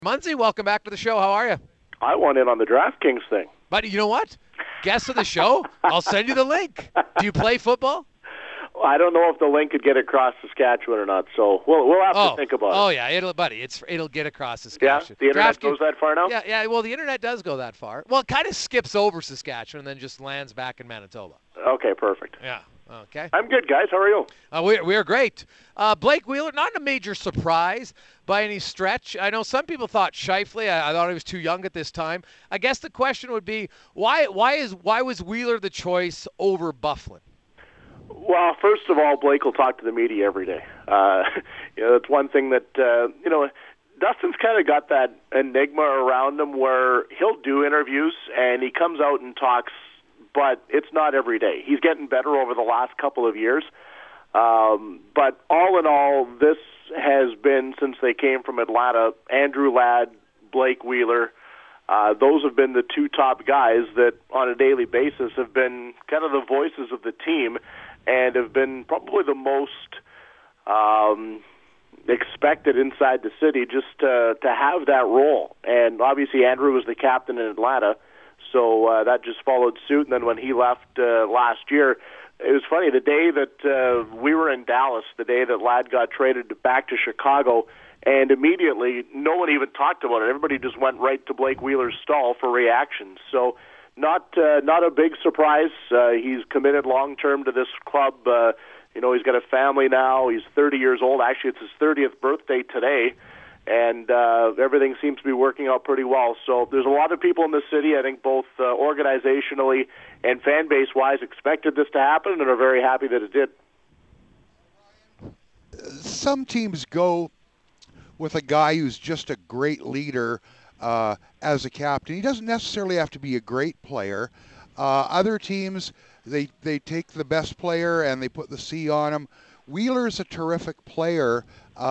Muncie, welcome back to the show. How are you? I want in on the DraftKings thing. But you know what? Guest of the show, I'll send you the link. Do you play football? Well, I don't know if the link could get across Saskatchewan or not, so we'll have to think about it. Oh yeah, it'll get across Saskatchewan. Yeah, the internet goes that far now? Yeah. Well, the internet does go that far. Well, it kind of skips over Saskatchewan and then just lands back in Manitoba. Okay, perfect. Yeah. Okay. I'm good, guys. How are you? We're great. Blake Wheeler, not a major surprise by any stretch. I know some people thought Scheifele. I thought he was too young at this time. I guess the question would be, why was Wheeler the choice over Byfuglien? Well, first of all, Blake will talk to the media every day. It's one thing that Dustin's kind of got that enigma around him where he'll do interviews and he comes out and talks, but it's not every day. He's getting better over the last couple of years. But all in all, this has been, since they came from Atlanta, Andrew Ladd, Blake Wheeler. Those have been the two top guys that on a daily basis have been kind of the voices of the team and have been probably the most expected inside the city just to have that role. And obviously Andrew was the captain in Atlanta, so that just followed suit. And then when he left last year, it was funny, the day that we were in Dallas, the day that Ladd got traded back to Chicago, and immediately no one even talked about it. Everybody just went right to Blake Wheeler's stall for reactions. So not a big surprise. He's committed long-term to this club. He's got a family now. He's 30 years old. Actually, it's his 30th birthday today. And everything seems to be working out pretty well. So there's a lot of people in the city, I think both organizationally and fan base-wise, expected this to happen and are very happy that it did. Some teams go with a guy who's just a great leader as a captain. He doesn't necessarily have to be a great player. Other teams, they take the best player and they put the C on him. Wheeler's a terrific player.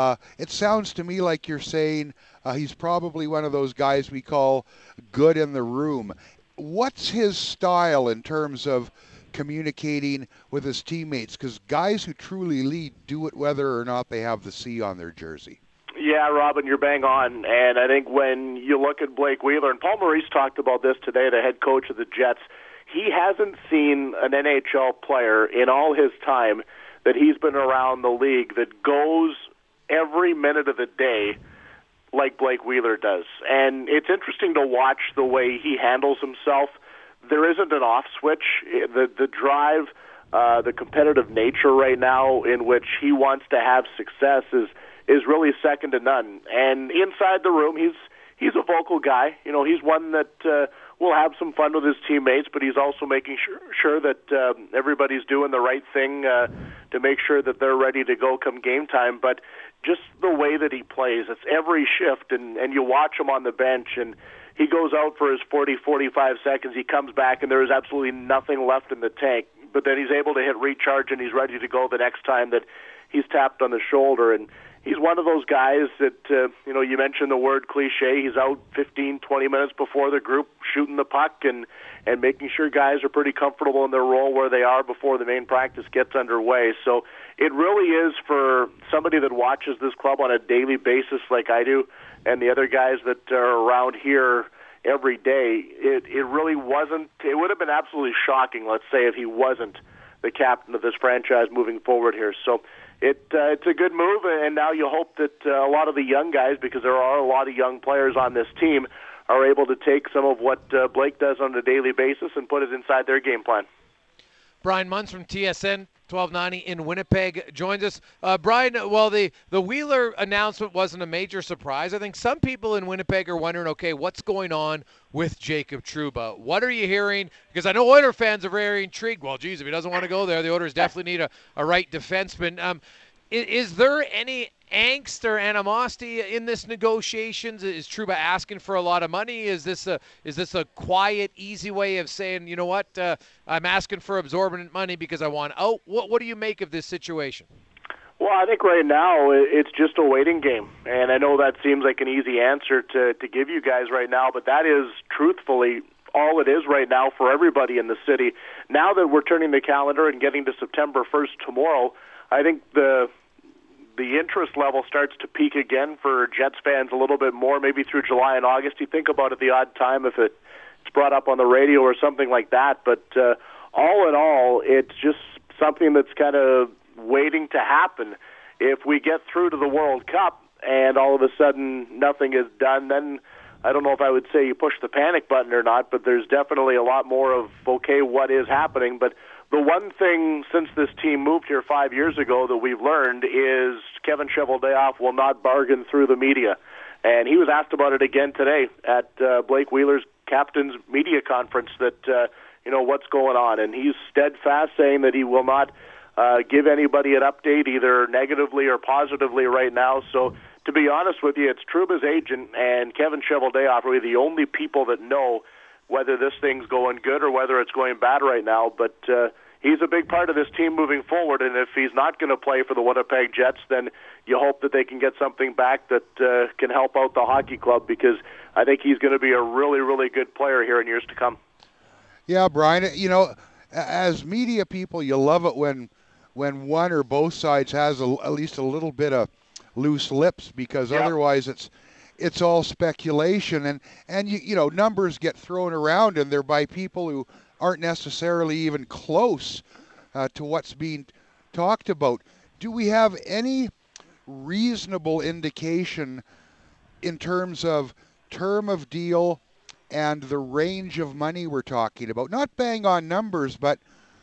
It sounds to me like you're saying he's probably one of those guys we call good in the room. What's his style in terms of communicating with his teammates? Because guys who truly lead do it whether or not they have the C on their jersey. Yeah, Robin, you're bang on. And I think when you look at Blake Wheeler, and Paul Maurice talked about this today, the head coach of the Jets, he hasn't seen an NHL player in all his time that he's been around the league that goes every minute of the day like Blake Wheeler does. And it's interesting to watch the way he handles himself. There isn't an off switch. The drive, the competitive nature right now in which he wants to have success is really second to none. And inside the room, he's a vocal guy. He's one that will have some fun with his teammates, but he's also making sure that everybody's doing the right thing to make sure that they're ready to go come game time. But just the way that he plays, it's every shift, and you watch him on the bench, and he goes out for his 45 seconds, he comes back, and there is absolutely nothing left in the tank. But then he's able to hit recharge, and he's ready to go the next time that he's tapped on the shoulder. And he's one of those guys that, you mentioned the word cliche. He's out 15, 20 minutes before the group shooting the puck and making sure guys are pretty comfortable in their role where they are before the main practice gets underway. So it really is for somebody that watches this club on a daily basis like I do and the other guys that are around here every day. It really wasn't. It would have been absolutely shocking, let's say, if he wasn't the captain of this franchise moving forward here. So it's a good move, and now you hope that a lot of the young guys, because there are a lot of young players on this team, are able to take some of what Blake does on a daily basis and put it inside their game plan. Brian Munz from TSN 1290 in Winnipeg joins us. Brian, well, the Wheeler announcement wasn't a major surprise. I think some people in Winnipeg are wondering, okay, what's going on with Jacob Trouba? What are you hearing? Because I know Oilers fans are very intrigued. Well, geez, if he doesn't want to go there, the Oilers definitely need a right defenseman. Is there any angst or animosity in this negotiations? Is Trouba asking for a lot of money? Is this a quiet, easy way of saying, you know what, I'm asking for absorbent money because I want out? What do you make of this situation? Well, I think right now it's just a waiting game, and I know that seems like an easy answer to give you guys right now, but that is truthfully all it is right now for everybody in the city. Now that we're turning the calendar and getting to September 1st tomorrow, I think the the interest level starts to peak again for Jets fans a little bit more, maybe through July and August. You think about it the odd time if it's brought up on the radio or something like that. But all in all, it's just something that's kind of waiting to happen. If we get through to the World Cup and all of a sudden nothing is done, then I don't know if I would say you push the panic button or not, but there's definitely a lot more of, okay, what is happening? But the one thing since this team moved here 5 years ago that we've learned is Kevin Cheveldayoff will not bargain through the media. And he was asked about it again today at Blake Wheeler's captain's media conference that, what's going on. And he's steadfast saying that he will not give anybody an update either negatively or positively right now. So to be honest with you, it's Trouba's agent and Kevin Cheveldayoff are the only people that know whether this thing's going good or whether it's going bad right now. But he's a big part of this team moving forward, and if he's not going to play for the Winnipeg Jets, then you hope that they can get something back that can help out the hockey club, because I think he's going to be a really, really good player here in years to come. Yeah, Brian, as media people, you love it when one or both sides has at least a little bit of loose lips, because otherwise it's all speculation, and numbers get thrown around, and they're by people who aren't necessarily even close to what's being talked about. Do we have any reasonable indication in terms of term of deal and the range of money we're talking about? Not bang on numbers, but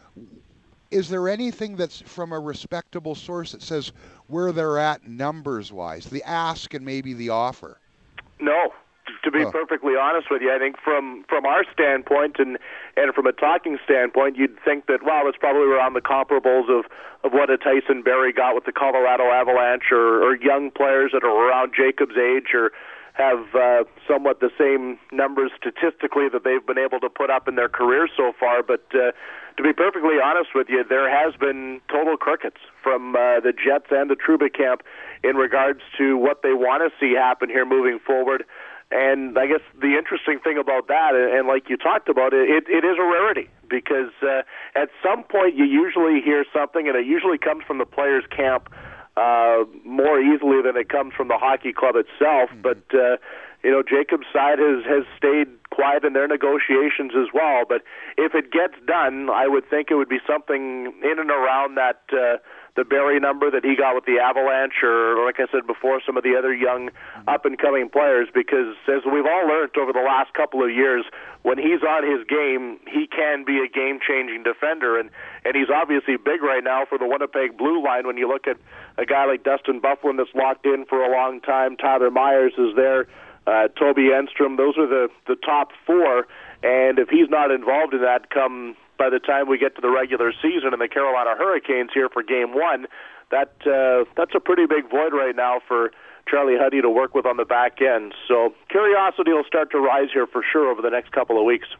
is there anything that's from a respectable source that says where they're at numbers-wise, the ask and maybe the offer? No. To be perfectly honest with you, I think from our standpoint and from a talking standpoint, you'd think that, it's probably around the comparables of what a Tyson Barrie got with the Colorado Avalanche, or young players that are around Jacob's age or have somewhat the same numbers statistically that they've been able to put up in their careers so far. But to be perfectly honest with you, there has been total crickets from the Jets and the Trouba camp in regards to what they want to see happen here moving forward. And I guess the interesting thing about that, and like you talked about, it is a rarity, because at some point you usually hear something, and it usually comes from the players' camp more easily than it comes from the hockey club itself. Mm-hmm. But Jacob's side has stayed quiet in their negotiations as well. But if it gets done, I would think it would be something in and around that the Barrie number that he got with the Avalanche, or like I said before, some of the other young up-and-coming players, because as we've all learned over the last couple of years, when he's on his game, he can be a game-changing defender, and he's obviously big right now for the Winnipeg Blue Line. When you look at a guy like Dustin Byfuglien that's locked in for a long time, Tyler Myers is there, Toby Enstrom, those are the top four, and if he's not involved in that by the time we get to the regular season and the Carolina Hurricanes here for Game 1, that's a pretty big void right now for Charlie Huddy to work with on the back end. So curiosity will start to rise here for sure over the next couple of weeks.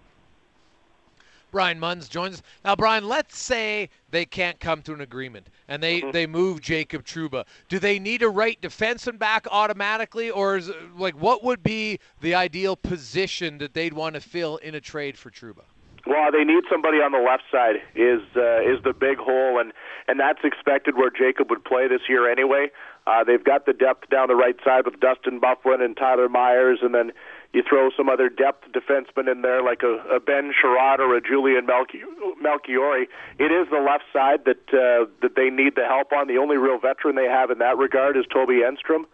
Brian Munz joins us. Now, Brian, let's say they can't come to an agreement and they move Jacob Trouba. Do they need a right defenseman back automatically, or is what would be the ideal position that they'd want to fill in a trade for Trouba? Well, they need somebody on the left side is the big hole, and that's expected where Jacob would play this year anyway. They've got the depth down the right side with Dustin Byfuglien and Tyler Myers, and then you throw some other depth defensemen in there like a Ben Sherratt or a Julian Melchiori. It is the left side that they need the help on. The only real veteran they have in that regard is Toby Enstrom.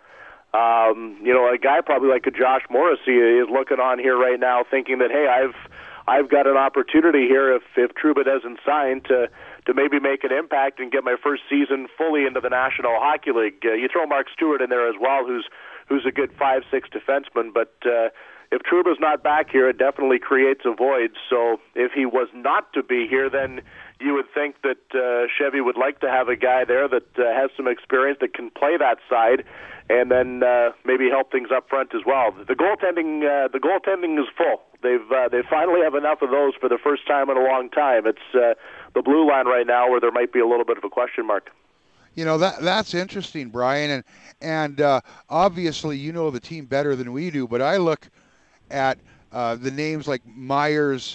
A guy probably like a Josh Morrissey is looking on here right now thinking that, hey, I've got an opportunity here if Trouba doesn't sign to maybe make an impact and get my first season fully into the National Hockey League. You throw Mark Stewart in there as well, who's a good 5-6 defenseman, but if Trouba's not back here, it definitely creates a void. So if he was not to be here, then you would think that Chevy would like to have a guy there that has some experience that can play that side, and then maybe help things up front as well. The goaltending is full. They finally have enough of those for the first time in a long time. It's the blue line right now where there might be a little bit of a question mark. That's interesting, Brian, and obviously you know the team better than we do. But I look at the names like Myers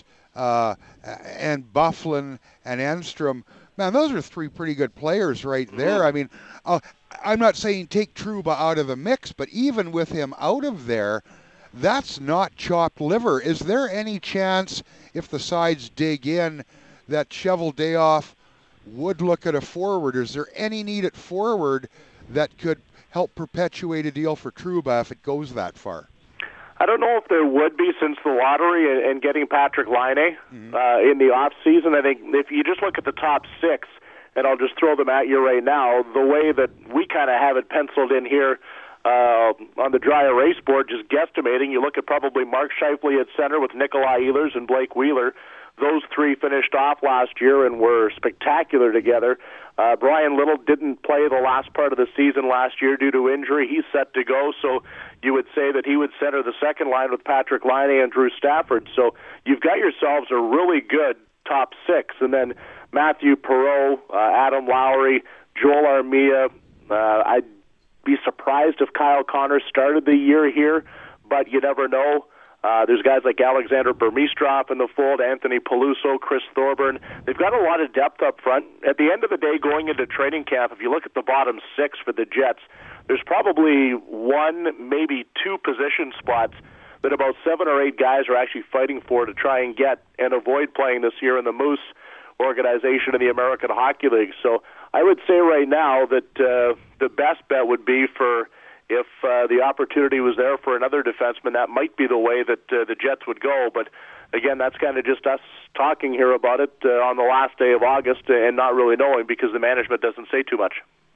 and Byfuglien and Enstrom. Man, those are three pretty good players right there. I mean, I'm not saying take Trouba out of the mix, but even with him out of there, that's not chopped liver. Is there any chance, if the sides dig in, that Cheveldayoff would look at a forward? Is there any need at forward that could help perpetuate a deal for Trouba if it goes that far? I don't know if there would be since the lottery and getting Patrick Laine in the off season. I think if you just look at the top six, and I'll just throw them at you right now, the way that we kind of have it penciled in here on the dry erase board, just guesstimating, you look at probably Mark Scheifele at center with Nikolai Ehlers and Blake Wheeler. Those three finished off last year and were spectacular together. Brian Little didn't play the last part of the season last year due to injury. He's set to go, so you would say that he would center the second line with Patrick Laine and Drew Stafford. So you've got yourselves a really good top six. And then Matthew Perreault, Adam Lowry, Joel Armia. I'd be surprised if Kyle Connor started the year here, but you never know. There's guys like Alexander Burmistrov in the fold, Anthony Peluso, Chris Thorburn. They've got a lot of depth up front. At the end of the day, going into training camp, if you look at the bottom six for the Jets, there's probably one, maybe two position spots that about 7 or 8 guys are actually fighting for to try and get and avoid playing this year in the Moose organization in the American Hockey League. So I would say right now that the best bet would be for, if the opportunity was there for another defenseman, that might be the way that the Jets would go. But again, that's kind of just us talking here about it on the last day of August and not really knowing because the management doesn't say too much.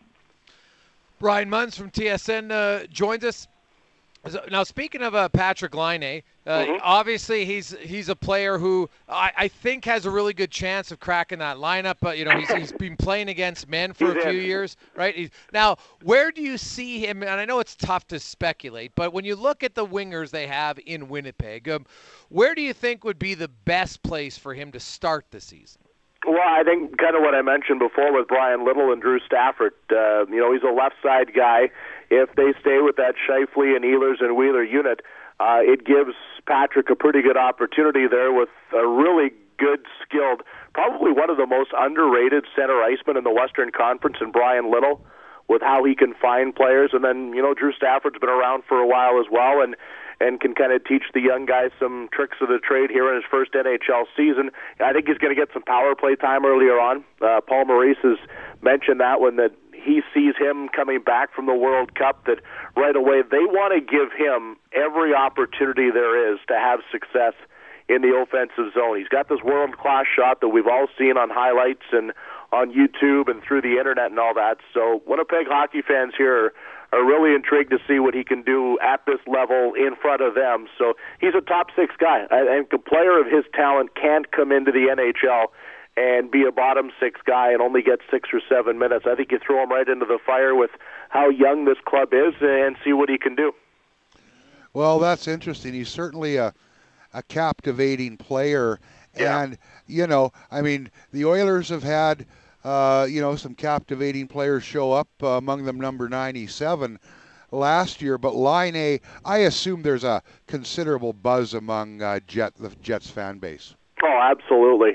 Brian Munz from TSN joins us. Now, speaking of Patrick Laine, obviously he's a player who I think has a really good chance of cracking that lineup. But he's been playing against men for a few years, right? Now, where do you see him? And I know it's tough to speculate, but when you look at the wingers they have in Winnipeg, where do you think would be the best place for him to start the season? Well, I think kind of what I mentioned before with Brian Little and Drew Stafford. He's a left side guy. If they stay with that Scheifele and Ehlers and Wheeler unit, it gives Patrick a pretty good opportunity there with a really good, skilled, probably one of the most underrated center icemen in the Western Conference in Brian Little, with how he can find players. And then, Drew Stafford's been around for a while as well and can kind of teach the young guys some tricks of the trade here in his first NHL season. I think he's going to get some power play time earlier on. Paul Maurice has mentioned that one, that he sees him coming back from the World Cup, that right away they want to give him every opportunity there is to have success in the offensive zone. He's got this world-class shot that we've all seen on highlights and on YouTube and through the internet and all that. So Winnipeg hockey fans here are really intrigued to see what he can do at this level in front of them. So he's a top six guy. I think a player of his talent can't come into the NHL and be a bottom six guy and only get 6 or 7 minutes. I think you throw him right into the fire with how young this club is and see what he can do. Well, that's interesting. He's certainly a captivating player. Yeah. And, the Oilers have had, some captivating players show up, among them number 97 last year. But Laine, I assume there's a considerable buzz among the Jets fan base. Oh, absolutely.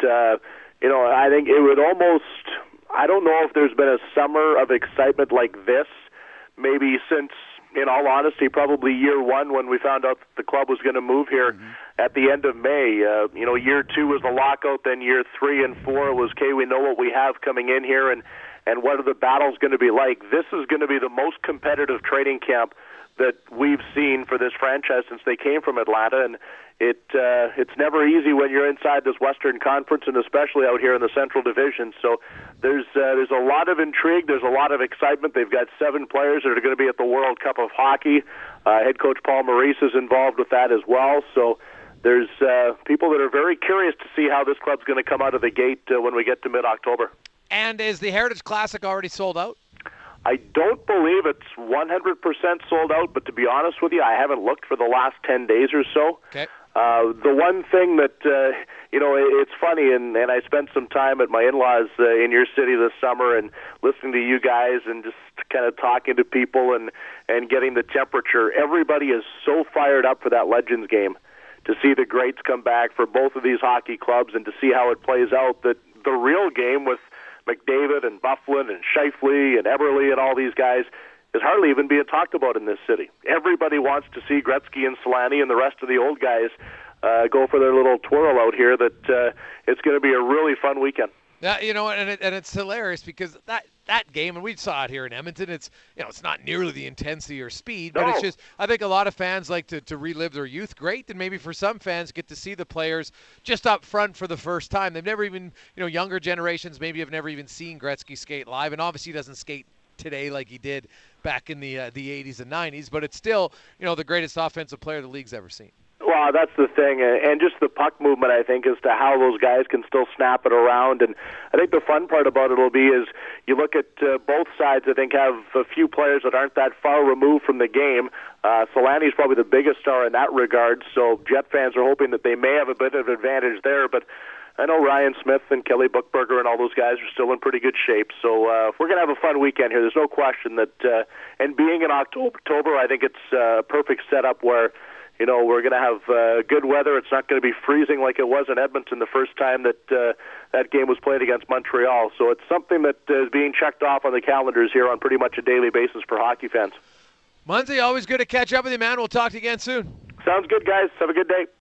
I think it would almost, I don't know if there's been a summer of excitement like this, maybe since, in all honesty, probably year one when we found out that the club was going to move here at the end of May. Year two was the lockout, then year 3 and 4 was, okay, we know what we have coming in here and what are the battles going to be like. This is going to be the most competitive training camp that we've seen for this franchise since they came from Atlanta, and it's never easy when you're inside this Western Conference, and especially out here in the Central Division. So there's a lot of intrigue, there's a lot of excitement. They've got 7 players that are going to be at the World Cup of Hockey. Head coach Paul Maurice is involved with that as well. So there's people that are very curious to see how this club's going to come out of the gate when we get to mid-October. And is the Heritage Classic already sold out? I don't believe it's 100% sold out, but to be honest with you, I haven't looked for the last 10 days or so. Okay. The one thing that, it's funny, and I spent some time at my in-laws in your city this summer and listening to you guys and just kind of talking to people and getting the temperature. Everybody is so fired up for that Legends game to see the greats come back for both of these hockey clubs and to see how it plays out, that the real game with McDavid and Byfuglien and Scheifele and Eberle and all these guys is hardly even being talked about in this city. Everybody wants to see Gretzky and Solani and the rest of the old guys go for their little twirl out here. That it's going to be a really fun weekend. Yeah, and it's hilarious because that game, and we saw it here in Edmonton. It's it's not nearly the intensity or speed, but it's just I think a lot of fans like to relive their youth. Great, and maybe for some fans get to see the players just up front for the first time. They've never even younger generations maybe have never even seen Gretzky skate live, and obviously he doesn't skate today like he did back in the 80s and 90s, but it's still the greatest offensive player the league's ever seen. Well, that's the thing, and just the puck movement, I think, as to how those guys can still snap it around. And I think the fun part about it will be is you look at both sides, I think, have a few players that aren't that far removed from the game. Solani's probably the biggest star in that regard, so Jet fans are hoping that they may have a bit of advantage there, but I know Ryan Smith and Kelly Buchberger and all those guys are still in pretty good shape. So we're going to have a fun weekend here. There's no question that, and being in October, I think it's a perfect setup where, we're going to have good weather. It's not going to be freezing like it was in Edmonton the first time that that game was played against Montreal. So it's something that is being checked off on the calendars here on pretty much a daily basis for hockey fans. Munzie, always good to catch up with you, man. We'll talk to you again soon. Sounds good, guys. Have a good day.